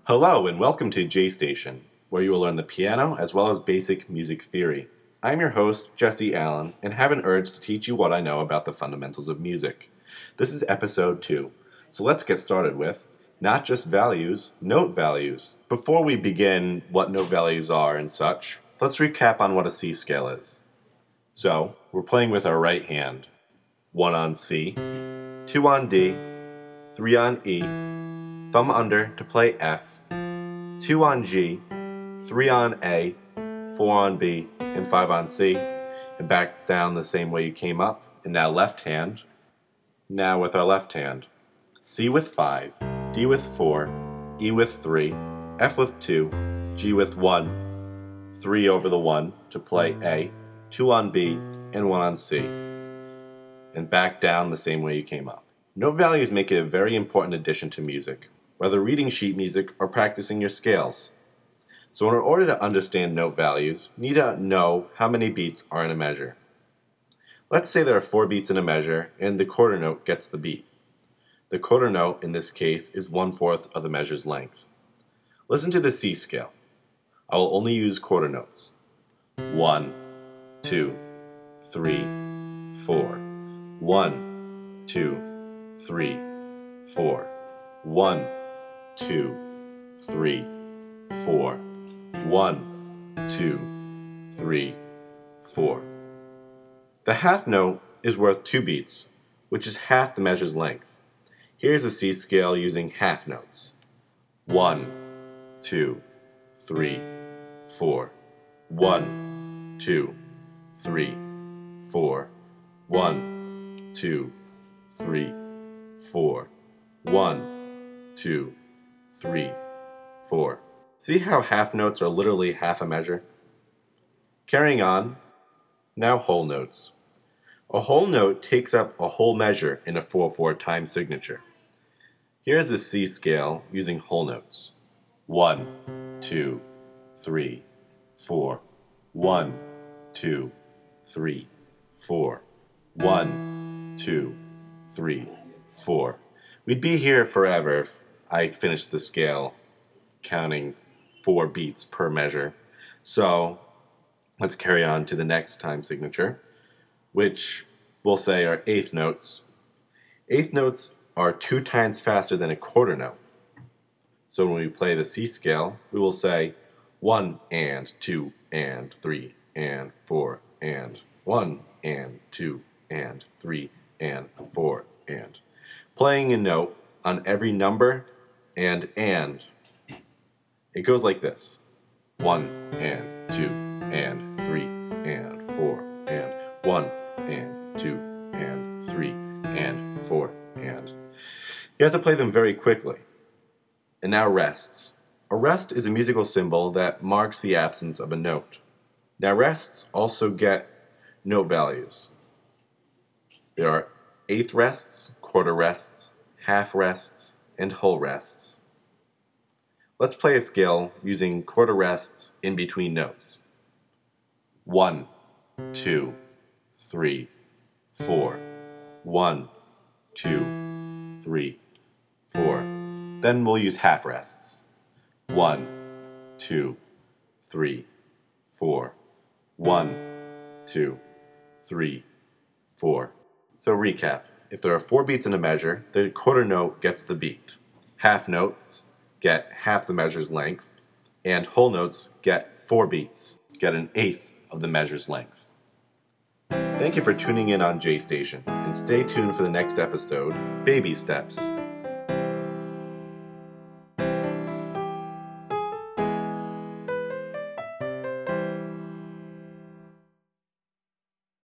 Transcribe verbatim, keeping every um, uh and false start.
Hello and welcome to J Station, where you will learn the piano as well as basic music theory. I'm your host, Jesse Allen, and have an urge to teach you what I know about the fundamentals of music. This is episode two, so let's get started with not just values, note values. Before we begin what note values are and such, let's recap on what a C scale is. So, we're playing with our right hand. One on C, two on D, three on E, thumb under to play F, two on G, three on A, four on B, and five on C, and back down the same way you came up. And now left hand. Now with our left hand. C with five, D with four, E with three, F with two, G with one, three over the one to play A, two on B, and one on C. And back down the same way you came up. Note values make it a very important addition to music, whether reading sheet music or practicing your scales. So in order to understand note values, you need to know how many beats are in a measure. Let's say there are four beats in a measure and the quarter note gets the beat. The quarter note in this case is one-fourth of the measure's length. Listen to the C scale. I will only use quarter notes. One, two, three, four. One, two, three, four. One, two, three, four. One, two, three, four. The half note is worth two beats, which is half the measure's length. Here's a C scale using half notes. One, two, three, four. One, two, three, four. One, two, three, four. One, two, three, four. See how half notes are literally half a measure? Carrying on, now whole notes. A whole note takes up a whole measure in a four four time signature. Here's a C scale using whole notes. One, two, three, four. One, two, three, four. One, two, three, four. We'd be here forever if I finished the scale counting four beats per measure. So let's carry on to the next time signature, which we'll say are eighth notes. Eighth notes are two times faster than a quarter note. So when we play the C scale, we will say one and two and three and four and one and two and three and four and. Playing a note on every number and and. It goes like this. One and two and three and four and one and two and three and four and. You have to play them very quickly. And now rests. A rest is a musical symbol that marks the absence of a note. Now rests also get note values. There are eighth rests, quarter rests, half rests, and whole rests. Let's play a scale using quarter rests in between notes. One, two, three, four. One, two, three, four. Then we'll use half rests. One, two, three, four. One, two, three, four. So recap. If there are four beats in a measure, the quarter note gets the beat. Half notes get half the measure's length, and whole notes get four beats, get an eighth of the measure's length. Thank you for tuning in on J Station, and stay tuned for the next episode, Baby Steps.